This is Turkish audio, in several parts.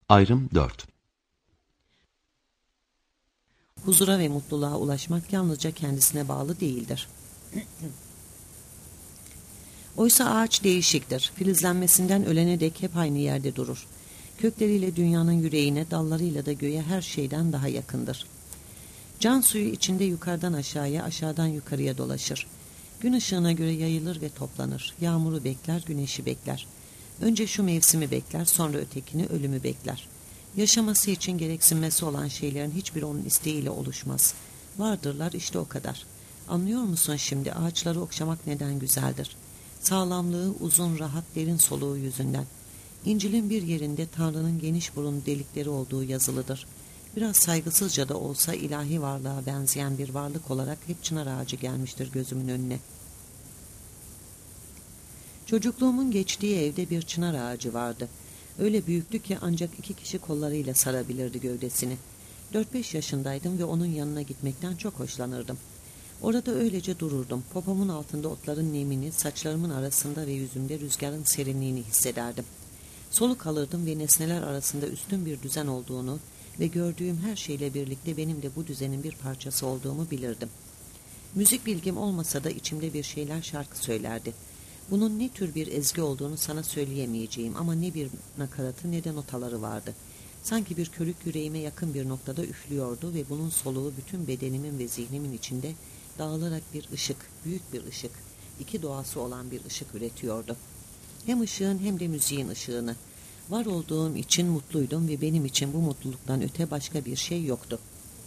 Ayrım 4. Huzura ve mutluluğa ulaşmak yalnızca kendisine bağlı değildir. Oysa ağaç değişiktir. Filizlenmesinden ölene dek hep aynı yerde durur. Kökleriyle dünyanın yüreğine, dallarıyla da göğe her şeyden daha yakındır. Can suyu içinde yukarıdan aşağıya, aşağıdan yukarıya dolaşır. Gün ışığına göre yayılır ve toplanır. Yağmuru bekler, güneşi bekler. Önce şu mevsimi bekler, sonra ötekini, ölümü bekler. Yaşaması için gereksinmesi olan şeylerin hiçbiri onun isteğiyle oluşmaz. Vardırlar, işte o kadar. Anlıyor musun şimdi ağaçları okşamak neden güzeldir? Sağlamlığı, uzun, rahat, derin soluğu yüzünden. İncil'in bir yerinde Tanrı'nın geniş burun delikleri olduğu yazılıdır. Biraz saygısızca da olsa ilahi varlığa benzeyen bir varlık olarak hep çınar ağacı gelmiştir gözümün önüne. Çocukluğumun geçtiği evde bir çınar ağacı vardı. Öyle büyüktü ki ancak 2 kişi kollarıyla sarabilirdi gövdesini. 4-5 yaşındaydım ve onun yanına gitmekten çok hoşlanırdım. Orada öylece dururdum. Popomun altında otların nemini, saçlarımın arasında ve yüzümde rüzgarın serinliğini hissederdim. Soluk alırdım ve nesneler arasında üstün bir düzen olduğunu ve gördüğüm her şeyle birlikte benim de bu düzenin bir parçası olduğumu bilirdim. Müzik bilgim olmasa da içimde bir şeyler şarkı söylerdi. Bunun ne tür bir ezgi olduğunu sana söyleyemeyeceğim ama ne bir nakaratı ne de notaları vardı. Sanki bir körük yüreğime yakın bir noktada üflüyordu ve bunun soluğu bütün bedenimin ve zihnimin içinde dağılarak bir ışık, büyük bir ışık, 2 doğası olan bir ışık üretiyordu. Hem ışığın hem de müziğin ışığını. Var olduğum için mutluydum ve benim için bu mutluluktan öte başka bir şey yoktu.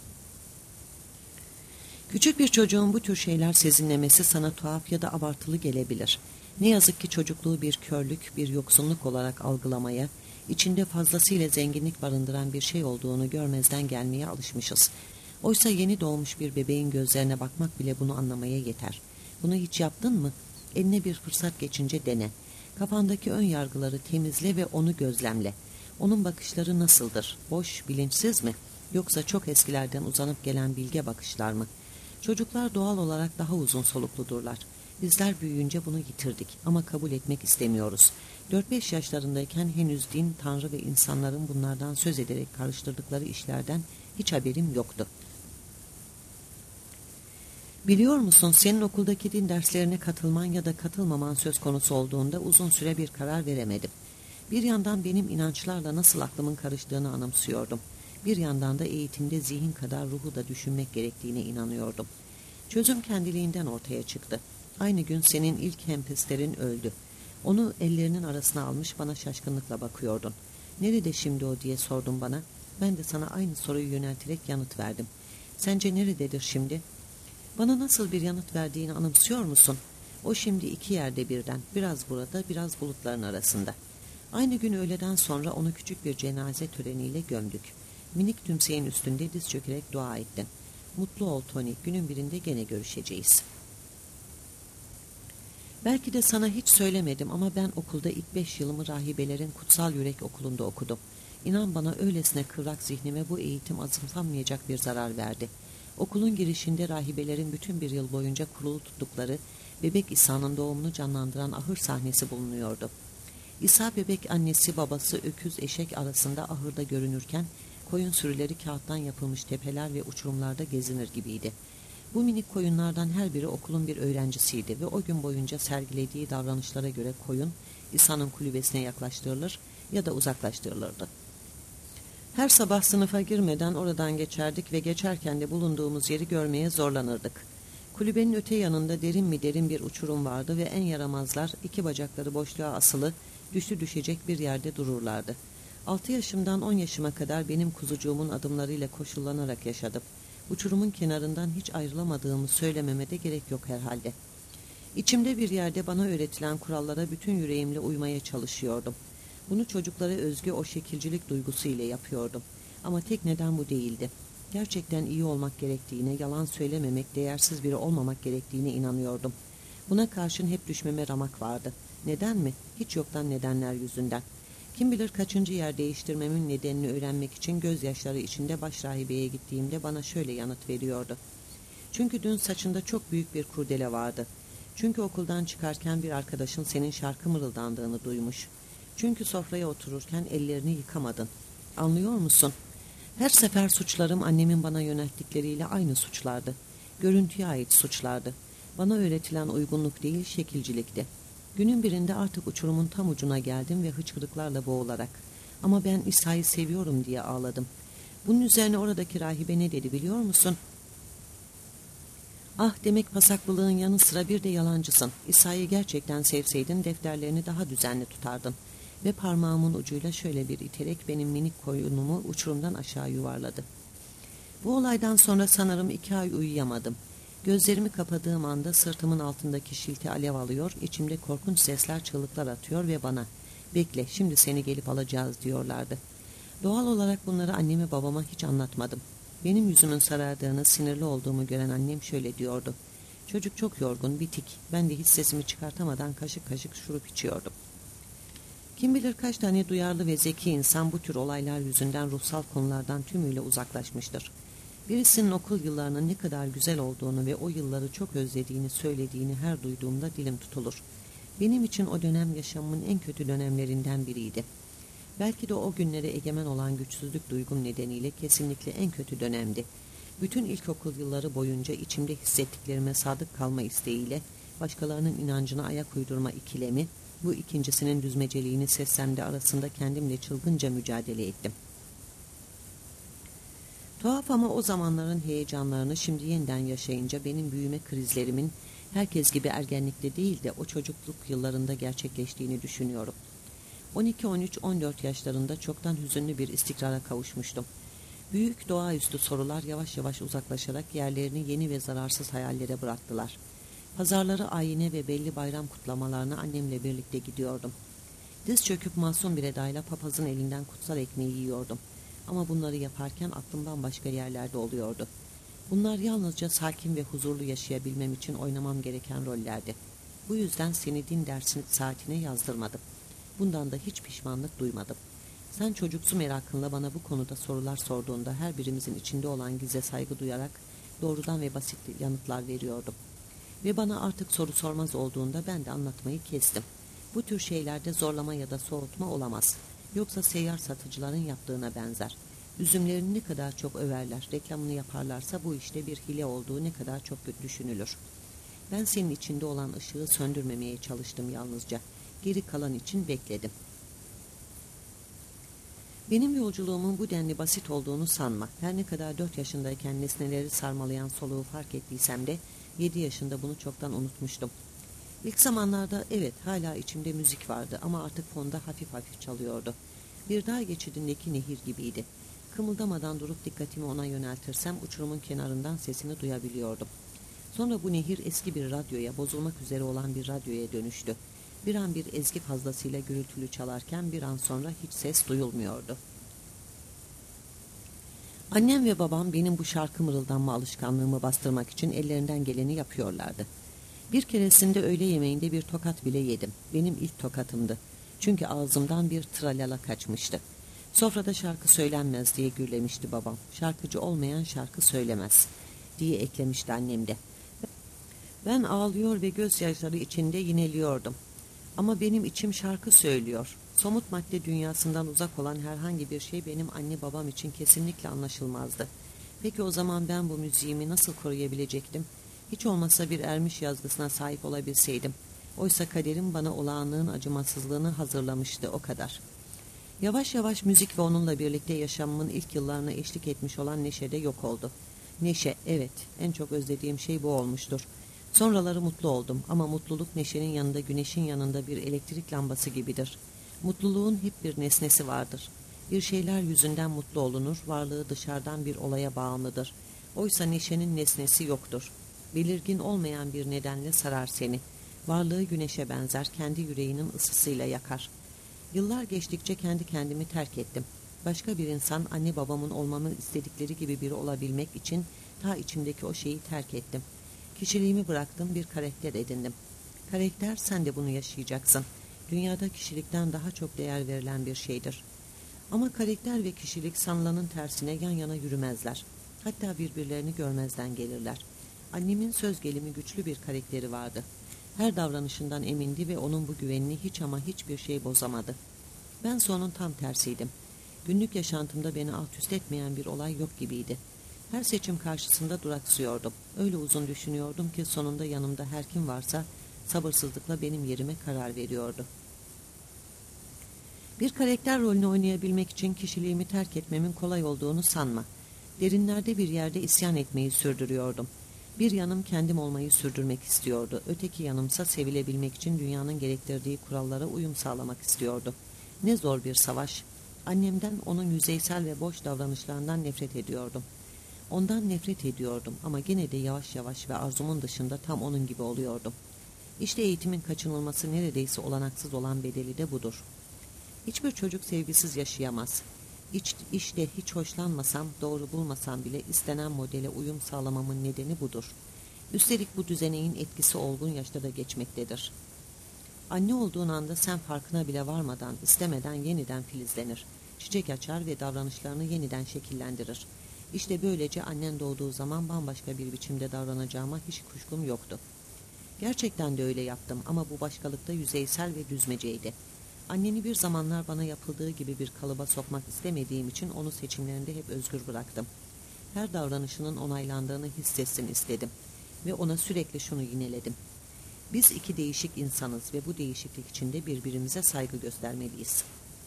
Küçük bir çocuğun bu tür şeyler sezinlemesi sana tuhaf ya da abartılı gelebilir. Ne yazık ki çocukluğu bir körlük, bir yoksunluk olarak algılamaya, içinde fazlasıyla zenginlik barındıran bir şey olduğunu görmezden gelmeye alışmışız. Oysa yeni doğmuş bir bebeğin gözlerine bakmak bile bunu anlamaya yeter. Bunu hiç yaptın mı? Eline bir fırsat geçince dene. Kafandaki ön yargıları temizle ve onu gözlemle. Onun bakışları nasıldır? Boş, bilinçsiz mi? Yoksa çok eskilerden uzanıp gelen bilge bakışlar mı? Çocuklar doğal olarak daha uzun solukludurlar. Bizler büyüyünce bunu yitirdik ama kabul etmek istemiyoruz. 4-5 yaşlarındayken henüz din, Tanrı ve insanların bunlardan söz ederek karıştırdıkları işlerden hiç haberim yoktu. Biliyor musun, senin okuldaki din derslerine katılman ya da katılmaman söz konusu olduğunda uzun süre bir karar veremedim. Bir yandan benim inançlarla nasıl aklımın karıştığını anımsıyordum. Bir yandan da eğitimde zihin kadar ruhu da düşünmek gerektiğine inanıyordum. Çözüm kendiliğinden ortaya çıktı. Aynı gün senin ilk hempisterin öldü. Onu ellerinin arasına almış bana şaşkınlıkla bakıyordun. Nerede şimdi o diye sordun bana. Ben de sana aynı soruyu yönelterek yanıt verdim. Sence nerededir şimdi? Bana nasıl bir yanıt verdiğini anımsıyor musun? O şimdi 2 yerde birden, biraz burada, biraz bulutların arasında. Aynı gün öğleden sonra onu küçük bir cenaze töreniyle gömdük. Minik tümseyin üstünde diz çökerek dua ettim. Mutlu ol Tony, günün birinde gene görüşeceğiz. Belki de sana hiç söylemedim ama ben okulda ilk 5 yılımı rahibelerin Kutsal Yürek Okulu'nda okudum. İnan bana öylesine kıvrak zihnime bu eğitim azımsanmayacak bir zarar verdi. Okulun girişinde rahibelerin bütün bir yıl boyunca kurulu tuttukları bebek İsa'nın doğumunu canlandıran ahır sahnesi bulunuyordu. İsa bebek annesi babası öküz eşek arasında ahırda görünürken koyun sürüleri kağıttan yapılmış tepeler ve uçurumlarda gezinir gibiydi. Bu minik koyunlardan her biri okulun bir öğrencisiydi ve o gün boyunca sergilediği davranışlara göre koyun İsa'nın kulübesine yaklaştırılır ya da uzaklaştırılırdı. Her sabah sınıfa girmeden oradan geçerdik ve geçerken de bulunduğumuz yeri görmeye zorlanırdık. Kulübenin öte yanında derin mi derin bir uçurum vardı ve en yaramazlar 2 bacakları boşluğa asılı, düştü düşecek bir yerde dururlardı. 6 yaşımdan 10 yaşıma kadar benim kuzucuğumun adımlarıyla koşullanarak yaşadım. Uçurumun kenarından hiç ayrılamadığımı söylememe de gerek yok herhalde. İçimde bir yerde bana öğretilen kurallara bütün yüreğimle uymaya çalışıyordum. Bunu çocuklara özgü o şekilcilik duygusu ile yapıyordum. Ama tek neden bu değildi. Gerçekten iyi olmak gerektiğine, yalan söylememek, değersiz biri olmamak gerektiğine inanıyordum. Buna karşın hep düşmeme ramak vardı. Neden mi? Hiç yoktan nedenler yüzünden. Kim bilir kaçıncı yer değiştirmemin nedenini öğrenmek için gözyaşları içinde başrahibeye gittiğimde bana şöyle yanıt veriyordu. Çünkü dün saçında çok büyük bir kurdele vardı. Çünkü okuldan çıkarken bir arkadaşın senin şarkı mırıldandığını duymuş. Çünkü sofraya otururken ellerini yıkamadın. Anlıyor musun? Her sefer suçlarım annemin bana yönelttikleriyle aynı suçlardı. Görüntüye ait suçlardı. Bana öğretilen uygunluk değil, şekilcilikti. Günün birinde artık uçurumun tam ucuna geldim ve hıçkırıklarla boğularak. Ama ben İsa'yı seviyorum diye ağladım. Bunun üzerine oradaki rahibe ne dedi biliyor musun? Ah, demek pasaklılığın yanı sıra bir de yalancısın. İsa'yı gerçekten sevseydin defterlerini daha düzenli tutardın. Ve parmağımın ucuyla şöyle bir iterek benim minik koyunumu uçurumdan aşağı yuvarladı. Bu olaydan sonra sanırım 2 ay uyuyamadım. Gözlerimi kapadığım anda sırtımın altındaki şilti alev alıyor, içimde korkunç sesler, çığlıklar atıyor ve bana "Bekle, şimdi seni gelip alacağız" diyorlardı. Doğal olarak bunları anneme babama hiç anlatmadım. Benim yüzümün sarardığını, sinirli olduğumu gören annem şöyle diyordu: "Çocuk çok yorgun, bitik." Ben de hiç sesimi çıkartamadan kaşık kaşık şurup içiyordum. Kim bilir kaç tane duyarlı ve zeki insan bu tür olaylar yüzünden ruhsal konulardan tümüyle uzaklaşmıştır. Birisinin okul yıllarının ne kadar güzel olduğunu ve o yılları çok özlediğini söylediğini her duyduğumda dilim tutulur. Benim için o dönem yaşamımın en kötü dönemlerinden biriydi. Belki de o günlere egemen olan güçsüzlük duygum nedeniyle kesinlikle en kötü dönemdi. Bütün ilkokul yılları boyunca içimde hissettiklerime sadık kalma isteğiyle başkalarının inancına ayak uydurma ikilemi, bu ikincisinin düzmeceliğini seslemde arasında kendimle çılgınca mücadele ettim. Tuhaf ama o zamanların heyecanlarını şimdi yeniden yaşayınca benim büyüme krizlerimin herkes gibi ergenlikte değil de o çocukluk yıllarında gerçekleştiğini düşünüyorum. 12, 13, 14 yaşlarında çoktan hüzünlü bir istikrara kavuşmuştum. Büyük doğaüstü sorular yavaş yavaş uzaklaşarak yerlerini yeni ve zararsız hayallere bıraktılar. Pazarları, ayine ve belli bayram kutlamalarına annemle birlikte gidiyordum. Diz çöküp masum bir edayla papazın elinden kutsal ekmeği yiyordum. Ama bunları yaparken aklım bambaşka yerlerde oluyordu. Bunlar yalnızca sakin ve huzurlu yaşayabilmem için oynamam gereken rollerdi. Bu yüzden seni din dersinin saatine yazdırmadım. Bundan da hiç pişmanlık duymadım. Sen çocuksu merakınla bana bu konuda sorular sorduğunda her birimizin içinde olan gize saygı duyarak doğrudan ve basit yanıtlar veriyordum. Ve bana artık soru sormaz olduğunda ben de anlatmayı kestim. Bu tür şeylerde zorlama ya da soğutma olamaz. Yoksa seyyar satıcıların yaptığına benzer. Üzümlerini ne kadar çok överler, reklamını yaparlarsa bu işte bir hile olduğu ne kadar çok düşünülür. Ben senin içinde olan ışığı söndürmemeye çalıştım yalnızca. Geri kalan için bekledim. Benim yolculuğumun bu denli basit olduğunu sanma. Her ne kadar 4 yaşındayken nesneleri sarmalayan soluğu fark ettiysem de 7 yaşında bunu çoktan unutmuştum. İlk zamanlarda evet hala içimde müzik vardı ama artık fonda hafif hafif çalıyordu. Bir dağ geçidindeki nehir gibiydi. Kımıldamadan durup dikkatimi ona yöneltirsem uçurumun kenarından sesini duyabiliyordum. Sonra bu nehir eski bir radyoya, bozulmak üzere olan bir radyoya dönüştü. Bir an bir ezgi fazlasıyla gürültülü çalarken bir an sonra hiç ses duyulmuyordu. Annem ve babam benim bu şarkı mırıldanma alışkanlığımı bastırmak için ellerinden geleni yapıyorlardı. Bir keresinde öğle yemeğinde bir tokat bile yedim. Benim ilk tokatımdı. Çünkü ağzımdan bir tralala kaçmıştı. Sofrada şarkı söylenmez diye gürlemişti babam. Şarkıcı olmayan şarkı söylemez diye eklemişti annem de. Ben ağlıyor ve gözyaşları içinde yineliyordum. Ama benim içim şarkı söylüyor. Somut madde dünyasından uzak olan herhangi bir şey benim anne babam için kesinlikle anlaşılmazdı. Peki o zaman ben bu müziğimi nasıl koruyabilecektim? Hiç olmazsa bir ermiş yazgısına sahip olabilseydim. Oysa kaderim bana olağanlığın acımasızlığını hazırlamıştı, o kadar. Yavaş yavaş müzik ve onunla birlikte yaşamımın ilk yıllarına eşlik etmiş olan neşe de yok oldu. Neşe, evet, en çok özlediğim şey bu olmuştur. Sonraları mutlu oldum ama mutluluk neşenin yanında, güneşin yanında bir elektrik lambası gibidir. Mutluluğun hep bir nesnesi vardır. Bir şeyler yüzünden mutlu olunur, varlığı dışarıdan bir olaya bağımlıdır. Oysa neşenin nesnesi yoktur. Belirgin olmayan bir nedenle sarar seni. Varlığı güneşe benzer, kendi yüreğinin ısısıyla yakar. Yıllar geçtikçe kendi kendimi terk ettim. Başka bir insan, anne babamın olmamı istedikleri gibi biri olabilmek için ta içimdeki o şeyi terk ettim. Kişiliğimi bıraktım, bir karakter edindim. Karakter, sen de bunu yaşayacaksın. Dünyada kişilikten daha çok değer verilen bir şeydir. Ama karakter ve kişilik sanılanın tersine yan yana yürümezler. Hatta birbirlerini görmezden gelirler. Annemin söz gelimi güçlü bir karakteri vardı. Her davranışından emindi ve onun bu güvenini hiç ama hiçbir şey bozamadı. Ben onun tam tersiydim. Günlük yaşantımda beni alt üst etmeyen bir olay yok gibiydi. Her seçim karşısında duraksıyordum. Öyle uzun düşünüyordum ki sonunda yanımda her kim varsa sabırsızlıkla benim yerime karar veriyordu. Bir karakter rolünü oynayabilmek için kişiliğimi terk etmemin kolay olduğunu sanma. Derinlerde bir yerde isyan etmeyi sürdürüyordum. Bir yanım kendim olmayı sürdürmek istiyordu. Öteki yanımsa sevilebilmek için dünyanın gerektirdiği kurallara uyum sağlamak istiyordu. Ne zor bir savaş. Annemden, onun yüzeysel ve boş davranışlarından nefret ediyordum. Ondan nefret ediyordum ama gene de yavaş yavaş ve arzumun dışında tam onun gibi oluyordum. İşte eğitimin kaçınılması neredeyse olanaksız olan bedeli de budur. Hiçbir çocuk sevgisiz yaşayamaz. İşte hiç hoşlanmasam, doğru bulmasam bile istenen modele uyum sağlamamın nedeni budur. Üstelik bu düzeneğin etkisi olgun yaşta da geçmektedir. Anne olduğun anda sen farkına bile varmadan, istemeden yeniden filizlenir. Çiçek açar ve davranışlarını yeniden şekillendirir. İşte böylece annen doğduğu zaman bambaşka bir biçimde davranacağıma hiç kuşkum yoktu. Gerçekten de öyle yaptım ama bu başkalıkta yüzeysel ve düzmeceydi. Anneni bir zamanlar bana yapıldığı gibi bir kalıba sokmak istemediğim için onu seçimlerinde hep özgür bıraktım. Her davranışının onaylandığını hissetsin istedim ve ona sürekli şunu yineledim. Biz iki değişik insanız ve bu değişiklik içinde birbirimize saygı göstermeliyiz.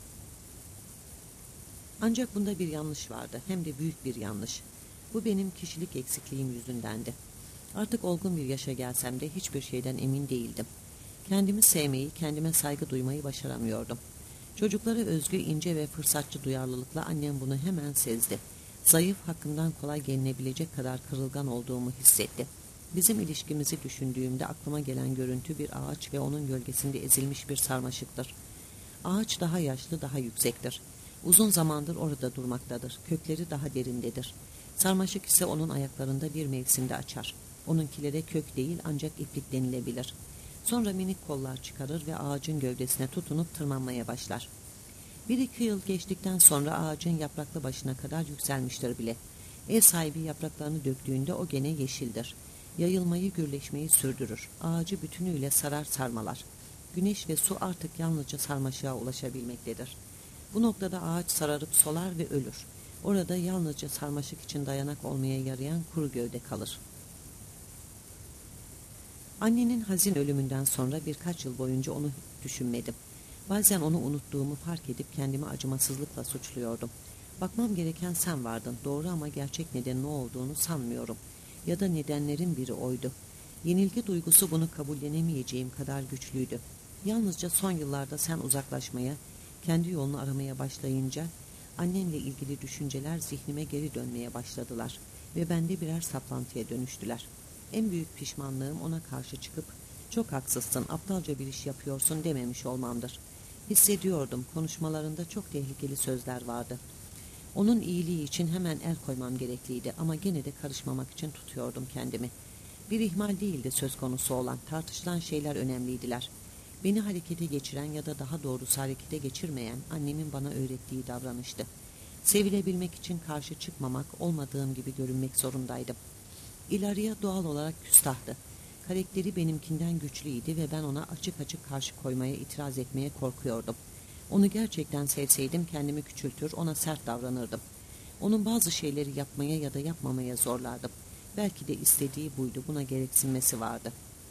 Ancak bunda bir yanlış vardı, hem de büyük bir yanlış. Bu benim kişilik eksikliğim yüzündendi. Artık olgun bir yaşa gelsem de hiçbir şeyden emin değildim. Kendimi sevmeyi, kendime saygı duymayı başaramıyordum. Çocuklara özgü ince ve fırsatçı duyarlılıkla annem bunu hemen sezdi. Zayıf, hakkından kolay gelinebilecek kadar kırılgan olduğumu hissetti. Bizim ilişkimizi düşündüğümde aklıma gelen görüntü bir ağaç ve onun gölgesinde ezilmiş bir sarmaşıktır. Ağaç daha yaşlı, daha yüksektir. Uzun zamandır orada durmaktadır. Kökleri daha derindedir. Sarmaşık ise onun ayaklarında bir mevsimde açar. Onunkilere kök değil ancak iplik denilebilir. Sonra minik kollar çıkarır ve ağacın gövdesine tutunup tırmanmaya başlar. 1-2 yıl geçtikten sonra ağacın yapraklı başına kadar yükselmiştir bile. Ev sahibi yapraklarını döktüğünde o gene yeşildir. Yayılmayı, gürleşmeyi sürdürür. Ağacı bütünüyle sarar sarmalar. Güneş ve su artık yalnızca sarmaşığa ulaşabilmektedir. Bu noktada ağaç sararıp solar ve ölür. Orada yalnızca sarmaşık için dayanak olmaya yarayan kuru gövde kalır. Annenin hazin ölümünden sonra birkaç yıl boyunca onu düşünmedim. Bazen onu unuttuğumu fark edip kendimi acımasızlıkla suçluyordum. Bakmam gereken sen vardın, doğru, ama gerçek nedenin ne olduğunu sanmıyorum. Ya da nedenlerin biri oydu. Yenilgi duygusu bunu kabullenemeyeceğim kadar güçlüydü. Yalnızca son yıllarda sen uzaklaşmaya, kendi yolunu aramaya başlayınca annenle ilgili düşünceler zihnime geri dönmeye başladılar ve bende birer saplantıya dönüştüler. En büyük pişmanlığım ona karşı çıkıp "Çok haksızsın, aptalca bir iş yapıyorsun" dememiş olmamdır. Hissediyordum, konuşmalarında çok tehlikeli sözler vardı. Onun iyiliği için hemen el koymam gerekliydi ama gene de karışmamak için tutuyordum kendimi. Bir ihmal değildi söz konusu olan, tartışılan şeyler önemliydiler. Beni harekete geçiren ya da daha doğrusu harekete geçirmeyen annemin bana öğrettiği davranıştı. Sevilebilmek için karşı çıkmamak, olmadığım gibi görünmek zorundaydım. İlaria doğal olarak küstahtı. Karakteri benimkinden güçlüydü ve ben ona açık açık karşı koymaya, itiraz etmeye korkuyordum. Onu gerçekten sevseydim kendimi küçültür, ona sert davranırdım. Onun bazı şeyleri yapmaya ya da yapmamaya zorlardım. Belki de istediği buydu, buna gereksinmesi vardı.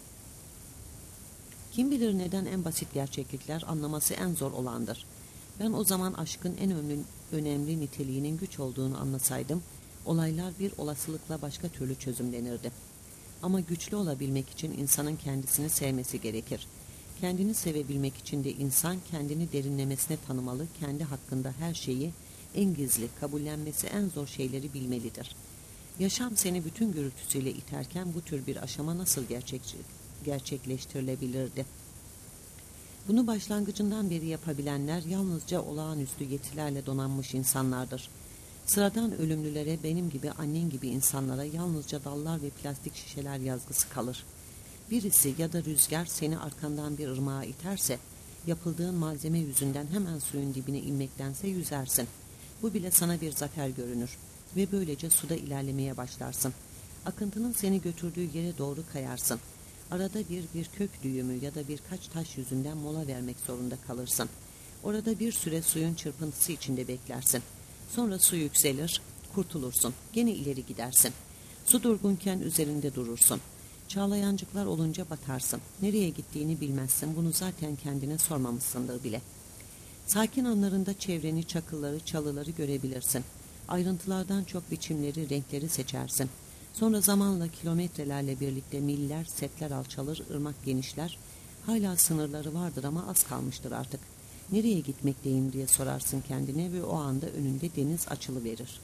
Kim bilir neden en basit gerçeklikler anlaması en zor olandır. Ben o zaman aşkın en önemli niteliğinin güç olduğunu anlasaydım, olaylar bir olasılıkla başka türlü çözümlenirdi. Ama güçlü olabilmek için insanın kendisini sevmesi gerekir. Kendini sevebilmek için de insan kendini derinlemesine tanımalı, kendi hakkında her şeyi, en gizli, kabullenmesi en zor şeyleri bilmelidir. Yaşam seni bütün gürültüsüyle iterken bu tür bir aşama nasıl gerçekleştirilebilirdi? Bunu başlangıcından beri yapabilenler yalnızca olağanüstü yetilerle donanmış insanlardır. Sıradan ölümlülere, benim gibi, annen gibi insanlara yalnızca dallar ve plastik şişeler yazgısı kalır. Birisi ya da rüzgar seni arkandan bir ırmağa iterse, yapıldığın malzeme yüzünden hemen suyun dibine inmektense yüzersin. Bu bile sana bir zafer görünür ve böylece suda ilerlemeye başlarsın. Akıntının seni götürdüğü yere doğru kayarsın. Arada bir kök düğümü ya da birkaç taş yüzünden mola vermek zorunda kalırsın. Orada bir süre suyun çırpıntısı içinde beklersin. Sonra su yükselir, kurtulursun. Gene ileri gidersin. Su durgunken üzerinde durursun. Çağlayancıklar olunca batarsın. Nereye gittiğini bilmezsin. Bunu zaten kendine sormamışsındır bile. Sakin anlarında çevreni, çakılları, çalıları görebilirsin. Ayrıntılardan çok biçimleri, renkleri seçersin. Sonra zamanla kilometrelerle birlikte miller, setler alçalır, ırmak genişler. Hala sınırları vardır ama az kalmıştır artık. Nereye gitmekteyim diye sorarsın kendine ve o anda önünde deniz açılıverir.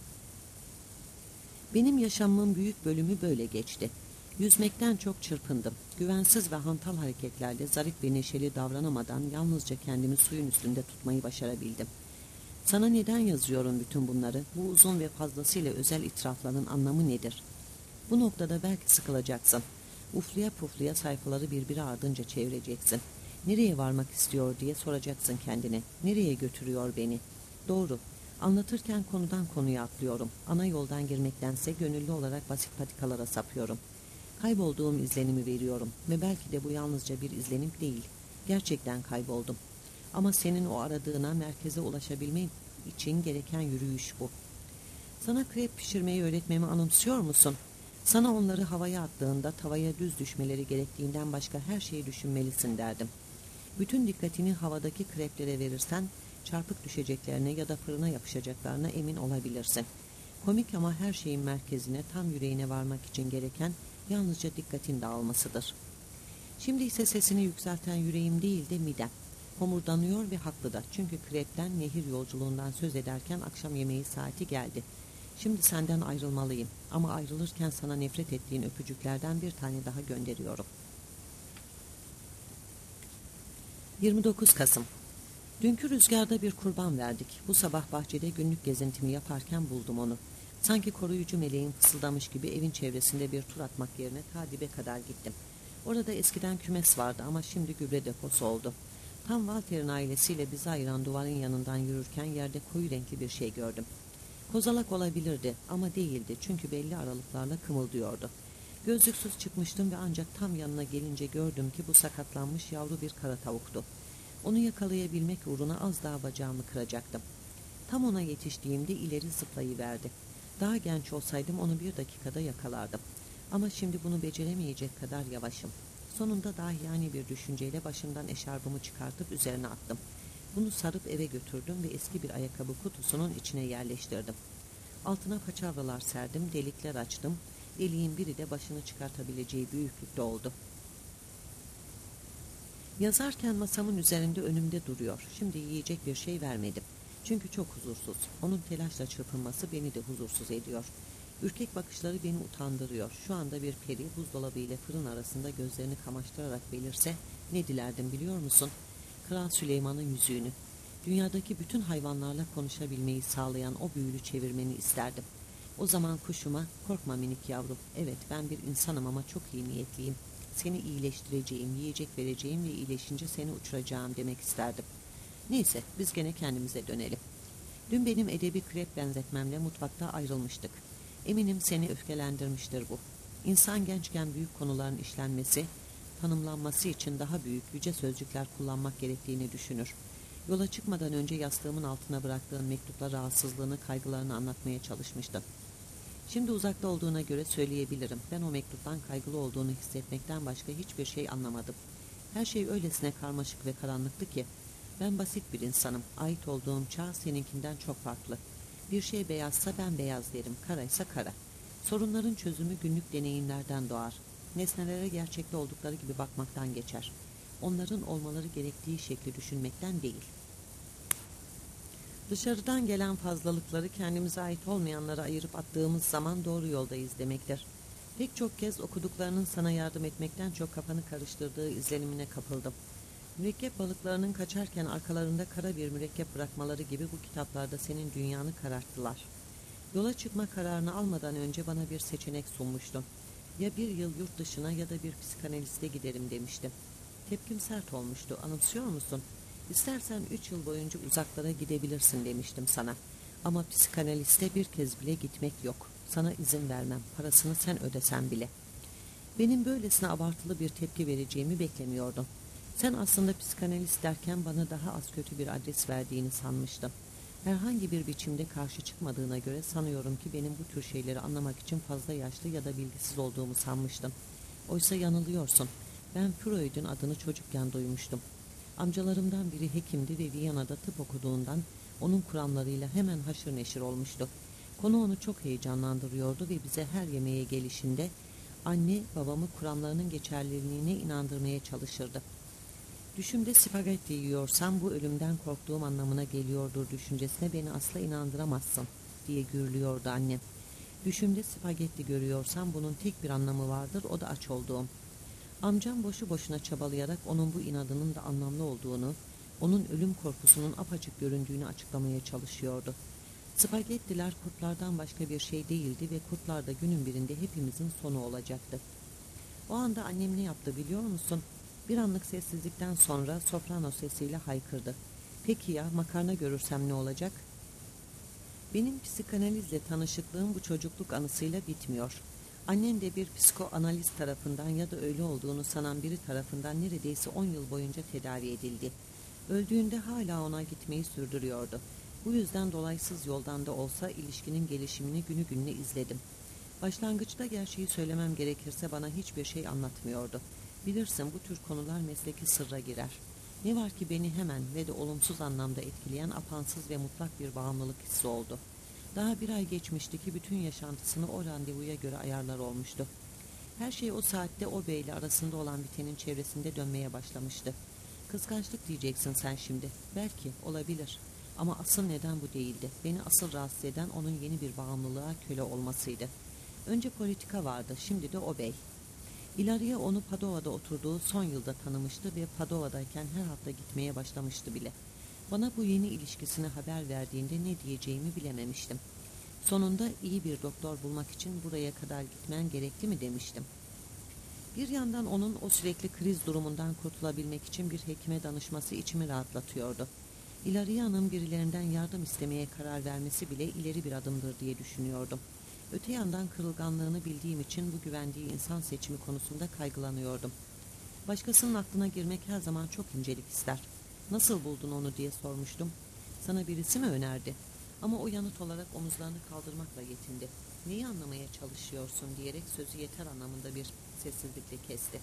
Benim yaşamımın büyük bölümü böyle geçti. Yüzmekten çok çırpındım. Güvensiz ve hantal hareketlerle zarif ve neşeli davranamadan yalnızca kendimi suyun üstünde tutmayı başarabildim. Sana neden yazıyorum bütün bunları? Bu uzun ve fazlasıyla özel itirafların anlamı nedir? Bu noktada belki sıkılacaksın. Ufluya pufluya sayfaları birbiri ardınca çevireceksin. Nereye varmak istiyor diye soracaksın kendine. Nereye götürüyor beni? Doğru. Anlatırken konudan konuya atlıyorum. Ana yoldan girmektense gönüllü olarak basit patikalara sapıyorum. Kaybolduğum izlenimi veriyorum ve belki de bu yalnızca bir izlenim değil. Gerçekten kayboldum. Ama senin o aradığına, merkeze ulaşabilmem için gereken yürüyüş bu. Sana krep pişirmeyi öğretmemi anımsıyor musun? Sana onları havaya attığında tavaya düz düşmeleri gerektiğinden başka her şeyi düşünmelisin derdim. Bütün dikkatini havadaki kreplere verirsen çarpık düşeceklerine ya da fırına yapışacaklarına emin olabilirsin. Komik ama her şeyin merkezine, tam yüreğine varmak için gereken yalnızca dikkatin dağılmasıdır. Şimdi ise sesini yükselten yüreğim değil de midem. Homurdanıyor ve haklı da, çünkü krepten, nehir yolculuğundan söz ederken akşam yemeği saati geldi. Şimdi senden ayrılmalıyım ama ayrılırken sana nefret ettiğin öpücüklerden bir tane daha gönderiyorum. 29 Kasım. Dünkü rüzgarda bir kurban verdik. Bu sabah bahçede günlük gezintimi yaparken buldum onu. Sanki koruyucu meleğin fısıldamış gibi evin çevresinde bir tur atmak yerine ta dibe kadar gittim. Orada eskiden kümes vardı ama şimdi gübre deposu oldu. Tam Walter'in ailesiyle bizi ayıran duvarın yanından yürürken yerde koyu renkli bir şey gördüm. Kozalak olabilirdi ama değildi, çünkü belli aralıklarla kımıldıyordu. Gözlüksüz çıkmıştım ve ancak tam yanına gelince gördüm ki bu sakatlanmış yavru bir kara tavuktu. Onu yakalayabilmek uğruna az daha bacağımı kıracaktım. Tam ona yetiştiğimde ileri zıplayıverdi. Daha genç olsaydım onu bir dakikada yakalardım. Ama şimdi bunu beceremeyecek kadar yavaşım. Sonunda dahiyane bir düşünceyle başımdan eşarbımı çıkartıp üzerine attım. Bunu sarıp eve götürdüm ve eski bir ayakkabı kutusunun içine yerleştirdim. Altına paçavralar serdim, delikler açtım. Deliğin biri de başını çıkartabileceği büyüklükte oldu. Yazarken masamın üzerinde önümde duruyor. Şimdi yiyecek bir şey vermedim. Çünkü çok huzursuz. Onun telaşla çırpınması beni de huzursuz ediyor. Ürkek bakışları beni utandırıyor. Şu anda bir peri buzdolabı ile fırın arasında gözlerini kamaştırarak belirse ne dilerdim biliyor musun? Kral Süleyman'ın yüzüğünü. Dünyadaki bütün hayvanlarla konuşabilmeyi sağlayan o büyülü çevirmeni isterdim. O zaman kuşuma, korkma minik yavrum, evet ben bir insanım ama çok iyi niyetliyim. Seni iyileştireceğim, yiyecek vereceğim ve iyileşince seni uçuracağım demek isterdim. Neyse, biz gene kendimize dönelim. Dün benim edebi krep benzetmemle mutfakta ayrılmıştık. Eminim seni öfkelendirmiştir bu. İnsan gençken büyük konuların işlenmesi, tanımlanması için daha büyük, yüce sözcükler kullanmak gerektiğini düşünür. Yola çıkmadan önce yastığımın altına bıraktığın mektupla rahatsızlığını, kaygılarını anlatmaya çalışmıştım. Şimdi uzakta olduğuna göre söyleyebilirim. Ben o mektuptan kaygılı olduğunu hissetmekten başka hiçbir şey anlamadım. Her şey öylesine karmaşık ve karanlıktı ki, ben basit bir insanım. Ait olduğum çağ seninkinden çok farklı. Bir şey beyazsa ben beyaz derim, karaysa kara. Sorunların çözümü günlük deneyimlerden doğar. Nesnelere gerçekte oldukları gibi bakmaktan geçer. Onların olmaları gerektiği şekli düşünmekten değil. Dışarıdan gelen fazlalıkları kendimize ait olmayanlara ayırıp attığımız zaman doğru yoldayız demektir. Pek çok kez okuduklarının sana yardım etmekten çok kafanı karıştırdığı izlenimine kapıldım. Mürekkep balıklarının kaçarken arkalarında kara bir mürekkep bırakmaları gibi bu kitaplarda senin dünyanı kararttılar. Yola çıkma kararını almadan önce bana bir seçenek sunmuştun. Ya bir yıl yurt dışına ya da bir psikanaliste giderim demiştim. Tepkim sert olmuştu, anımsıyor musun? İstersen 3 yıl boyunca uzaklara gidebilirsin demiştim sana. Ama psikanaliste bir kez bile gitmek yok. Sana izin vermem, parasını sen ödesen bile. Benim böylesine abartılı bir tepki vereceğimi beklemiyordum. Sen aslında psikanalist derken bana daha az kötü bir adres verdiğini sanmıştım. Herhangi bir biçimde karşı çıkmadığına göre sanıyorum ki benim bu tür şeyleri anlamak için fazla yaşlı ya da bilgisiz olduğumu sanmıştım. Oysa yanılıyorsun. Ben Freud'un adını çocukken duymuştum. Amcalarımdan biri hekimdi ve Viyana'da tıp okuduğundan onun kuramlarıyla hemen haşır neşir olmuştu. Konu onu çok heyecanlandırıyordu ve bize her yemeğe gelişinde anne babamı kuramlarının geçerliliğine inandırmaya çalışırdı. Düşümde spagetti yiyorsam bu ölümden korktuğum anlamına geliyordur düşüncesine beni asla inandıramazsın diye gürlüyordu annem. Düşümde spagetti görüyorsam bunun tek bir anlamı vardır, o da aç olduğum. Amcam boşu boşuna çabalayarak onun bu inadının da anlamlı olduğunu, onun ölüm korkusunun apaçık göründüğünü açıklamaya çalışıyordu. Spagettiler kurtlardan başka bir şey değildi ve kurtlar da günün birinde hepimizin sonu olacaktı. O anda annem ne yaptı biliyor musun? Bir anlık sessizlikten sonra soprano sesiyle haykırdı. Peki ya makarna görürsem ne olacak? Benim psikanalizle tanışıklığım bu çocukluk anısıyla bitmiyor. Annen de bir psikoanalist tarafından ya da öyle olduğunu sanan biri tarafından neredeyse 10 yıl boyunca tedavi edildi. Öldüğünde hala ona gitmeyi sürdürüyordu. Bu yüzden dolaysız yoldan da olsa ilişkinin gelişimini günü gününe izledim. Başlangıçta gerçeği söylemem gerekirse bana hiçbir şey anlatmıyordu. Bilirsin bu tür konular mesleki sırra girer. Ne var ki beni hemen ve de olumsuz anlamda etkileyen apansız ve mutlak bir bağımlılık hissi oldu. Daha bir ay geçmişti ki bütün yaşantısını o randevuya göre ayarlar olmuştu. Her şey o saatte o beyle arasında olan bitenin çevresinde dönmeye başlamıştı. Kıskançlık diyeceksin sen şimdi. Belki, olabilir. Ama asıl neden bu değildi. Beni asıl rahatsız eden onun yeni bir bağımlılığa köle olmasıydı. Önce politika vardı, şimdi de o bey. İlaria onu Padova'da oturduğu son yılda tanımıştı ve Padova'dayken her hafta gitmeye başlamıştı bile. Bana bu yeni ilişkisine haber verdiğinde ne diyeceğimi bilememiştim. Sonunda iyi bir doktor bulmak için buraya kadar gitmen gerekli mi demiştim. Bir yandan onun o sürekli kriz durumundan kurtulabilmek için bir hekime danışması içimi rahatlatıyordu. İlaria'nın birilerinden yardım istemeye karar vermesi bile ileri bir adımdır diye düşünüyordum. Öte yandan kırılganlığını bildiğim için bu güvendiği insan seçimi konusunda kaygılanıyordum. Başkasının aklına girmek her zaman çok incelik ister. Nasıl buldun onu diye sormuştum. Sana birisi mi önerdi? Ama o yanıt olarak omuzlarını kaldırmakla yetindi. Neyi anlamaya çalışıyorsun diyerek sözü yeter anlamında bir sessizlikle kesti.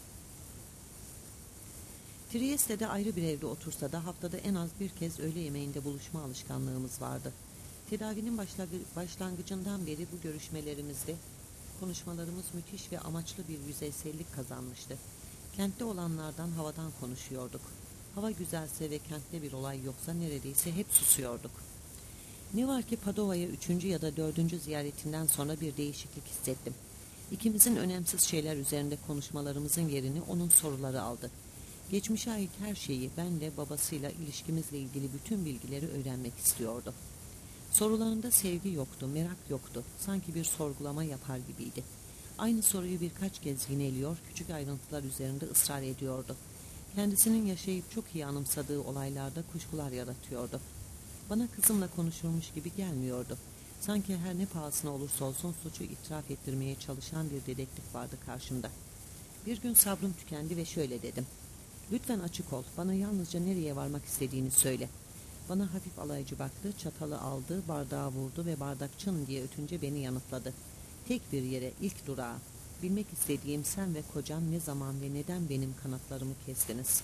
Trieste'de ayrı bir evde otursa da haftada en az bir kez öğle yemeğinde buluşma alışkanlığımız vardı. Tedavinin başlangıcından beri bu görüşmelerimizde konuşmalarımız müthiş ve amaçlı bir yüzeysellik kazanmıştı. Kentte olanlardan, havadan konuşuyorduk. Hava güzelse ve kentte bir olay yoksa neredeyse hep susuyorduk. Ne var ki Padova'ya 3. ya da 4. ziyaretinden sonra bir değişiklik hissettim. İkimizin önemsiz şeyler üzerinde konuşmalarımızın yerini onun soruları aldı. Geçmişe ait her şeyi, benle babasıyla ilişkimizle ilgili bütün bilgileri öğrenmek istiyordu. Sorularında sevgi yoktu, merak yoktu. Sanki bir sorgulama yapar gibiydi. Aynı soruyu birkaç kez yineliyor, küçük ayrıntılar üzerinde ısrar ediyordu. Kendisinin yaşayıp çok iyi anımsadığı olaylarda kuşkular yaratıyordu. Bana kızımla konuşulmuş gibi gelmiyordu. Sanki her ne pahasına olursa olsun suçu itiraf ettirmeye çalışan bir dedektif vardı karşımda. Bir gün sabrım tükendi ve şöyle dedim. Lütfen açık ol, bana yalnızca nereye varmak istediğini söyle. Bana hafif alaycı baktı, çatalı aldı, bardağı vurdu ve bardak çın diye ötünce beni yanıtladı. Tek bir yere, ilk durağa. Bilmek istediğim sen ve kocan ne zaman ve neden benim kanatlarımı kestiniz?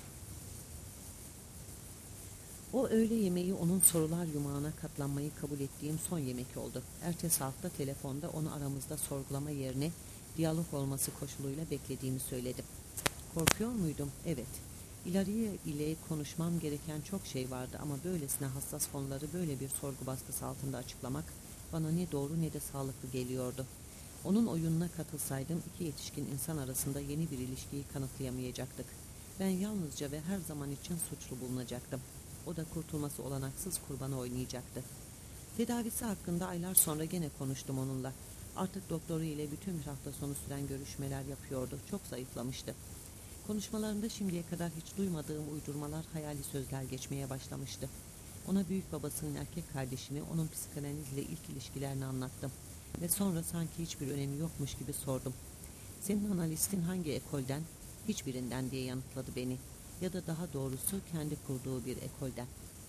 O öğle yemeği onun sorular yumağına katlanmayı kabul ettiğim son yemek oldu. Ertesi hafta telefonda onu aramızda sorgulama yerine diyalog olması koşuluyla beklediğimi söyledim. Korkuyor muydum? Evet. İlaria ile konuşmam gereken çok şey vardı ama böylesine hassas konuları böyle bir sorgu baskısı altında açıklamak bana ne doğru ne de sağlıklı geliyordu. Onun oyununa katılsaydım iki yetişkin insan arasında yeni bir ilişkiyi kanıtlayamayacaktık. Ben yalnızca ve her zaman için suçlu bulunacaktım. O da kurtulması olanaksız kurbanı oynayacaktı. Tedavisi hakkında aylar sonra gene konuştum onunla. Artık doktoru ile bütün bir hafta sonu süren görüşmeler yapıyordu. Çok zayıflamıştı. Konuşmalarında şimdiye kadar hiç duymadığım uydurmalar, hayali sözler geçmeye başlamıştı. Ona büyük babasının erkek kardeşini, onun psikanalizle ilk ilişkilerini anlattım. Ve sonra sanki hiçbir önemi yokmuş gibi sordum. Senin analistin hangi ekolden? Hiçbirinden diye yanıtladı beni. ya da daha doğrusu kendi kurduğu bir ekolden.